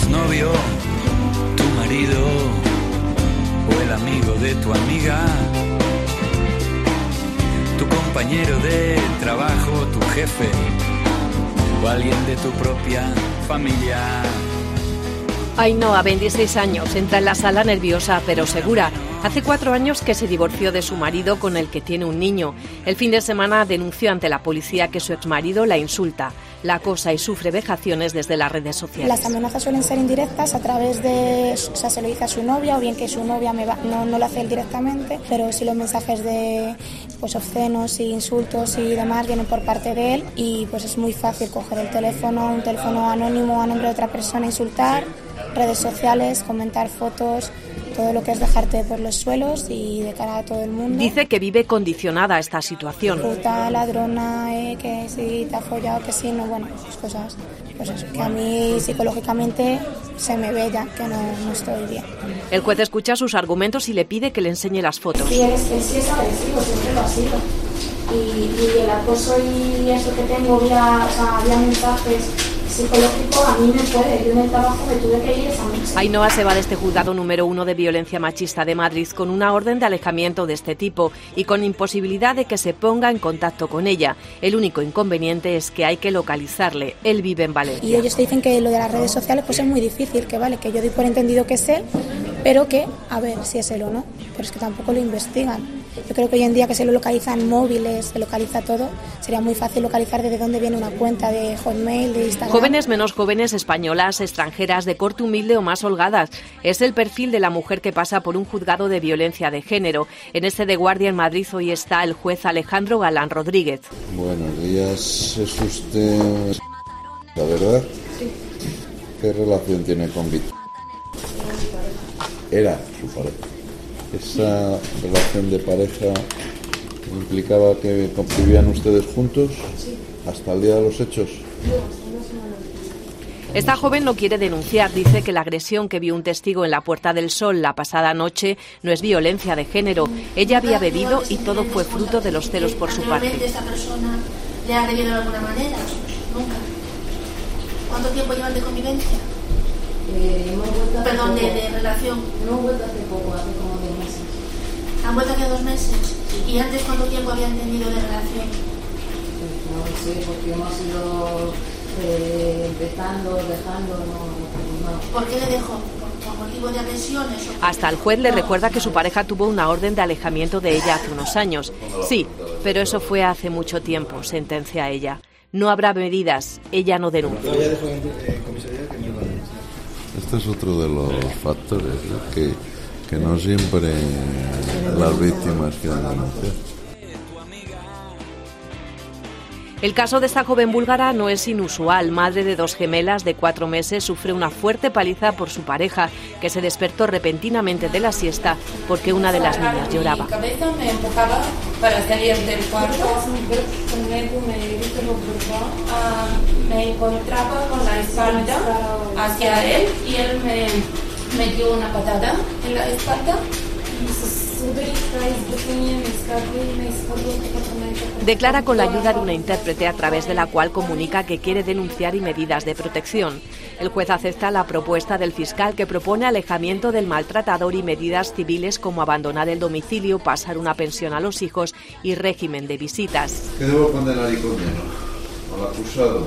exnovio, tu marido o el amigo de tu amiga, tu compañero de trabajo, tu jefe o alguien de tu propia familia. Ainhoa, 26 años, entra en la sala nerviosa pero segura. Hace 4 años que se divorció de su marido, con el que tiene un niño. El fin de semana denunció ante la policía que su exmarido la insulta, la acosa y sufre vejaciones desde las redes sociales. Las amenazas suelen ser indirectas a través de, o sea, se lo dice a su novia, o bien que su novia no lo hace él directamente, pero sí los mensajes de pues obscenos y insultos y demás vienen por parte de él, y pues es muy fácil coger el teléfono, un teléfono anónimo a nombre de otra persona, insultar, redes sociales, comentar fotos, todo lo que es dejarte por los suelos y de cara a todo el mundo. Dice que vive condicionada a esta situación. Puta, ladrona, que si te ha follado, que si no, bueno, pues cosas, pues eso, que a mí psicológicamente se me ve ya que no estoy bien. El juez escucha sus argumentos y le pide que le enseñe las fotos. Sí, es agresivo, siempre lo ha sido. Y el acoso y eso que tengo vía mensajes psicológico a mí me puede. Yo en el trabajo me tuve que ir esa noche. Ainhoa se va de este juzgado número 1 de violencia machista de Madrid con una orden de alejamiento de este tipo y con imposibilidad de que se ponga en contacto con ella. El único inconveniente es que hay que localizarle. Él vive en Valencia. Y ellos te dicen que lo de las redes sociales pues es muy difícil, que vale, que yo doy por entendido que es él, pero que a ver si es él o no. Pero es que tampoco lo investigan. Yo creo que hoy en día que se lo localizan móviles, se localiza todo, sería muy fácil localizar desde dónde viene una cuenta de Hotmail, de Instagram. Jóvenes, menos jóvenes, españolas, extranjeras, de corte humilde o más holgadas. Es el perfil de la mujer que pasa por un juzgado de violencia de género. En este de Guardia en Madrid hoy está el juez Alejandro Galán Rodríguez. Buenos días, ¿es usted la verdad? Sí. ¿Qué relación tiene con Víctor? Era su pareja. ¿Esa relación de pareja implicaba que convivían ustedes juntos? Sí. ¿Hasta el día de los hechos? Esta joven no quiere denunciar, dice que la agresión que vio un testigo en la Puerta del Sol la pasada noche no es violencia de género. Ella había bebido y todo fue fruto de los celos por su parte. ¿Esta persona le ha agredido de alguna manera? Nunca. ¿Cuánto tiempo llevan de convivencia? Perdón, de relación. Hemos vuelto hace poco, hace como 2 meses. ¿Han vuelto hace 2 meses? ¿Y antes cuánto tiempo habían tenido de relación? No sé, porque hemos ido empezando, dejando, no. ¿Por qué le dejó? ¿Por motivo de agresiones? Hasta el juez le recuerda que su pareja tuvo una orden de alejamiento de ella hace unos años. Sí, pero eso fue hace mucho tiempo, sentencia ella. No habrá medidas, ella no denuncia. Este es otro de los factores, ¿no? que no siempre las víctimas quieren denunciar. El caso de esta joven búlgara no es inusual. Madre de 2 gemelas de 4 meses sufre una fuerte paliza por su pareja, que se despertó repentinamente de la siesta porque una de las niñas lloraba. Mi cabeza me empujaba para salir del cuarto. Me encontraba con la espalda hacia él y él me dio una patada en la espalda. Declara con la ayuda de una intérprete a través de la cual comunica que quiere denunciar y medidas de protección. El juez acepta la propuesta del fiscal, que propone alejamiento del maltratador y medidas civiles como abandonar el domicilio, pasar una pensión a los hijos y régimen de visitas. ¿Qué debo condenar y condeno al acusado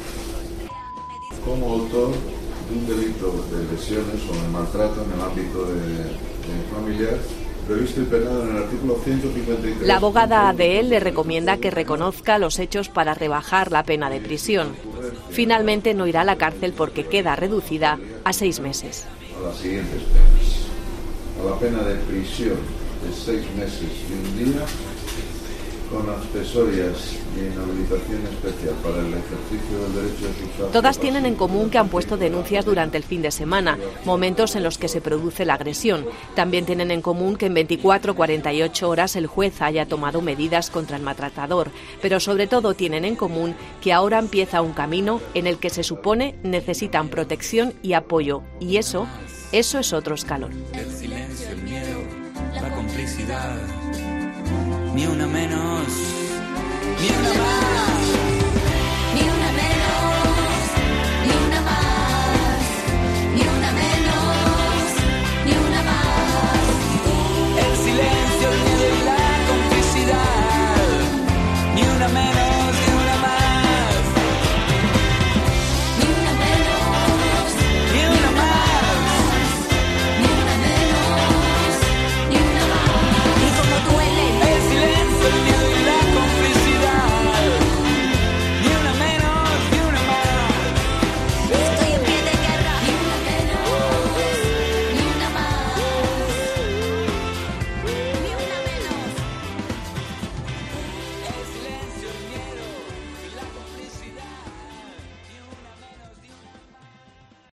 como autor de un delito de lesiones o de maltrato en el ámbito de familiar previsto y penado en el artículo 153. La abogada de él le recomienda que reconozca los hechos para rebajar la pena de prisión. Finalmente no irá a la cárcel porque queda reducida a 6 meses. A las siguientes penas. A la pena de prisión de 6 meses y 1 día, con accesorias y inhabilitación especial para el ejercicio del derecho de sufragio. Todas tienen en común que han puesto denuncias durante el fin de semana, momentos en los que se produce la agresión. También tienen en común que en 24 o 48 horas el juez haya tomado medidas contra el maltratador. Pero sobre todo tienen en común que ahora empieza un camino en el que se supone necesitan protección y apoyo. Y eso es otro escalón. El silencio, el miedo, la complicidad. Ni una menos, ni una más.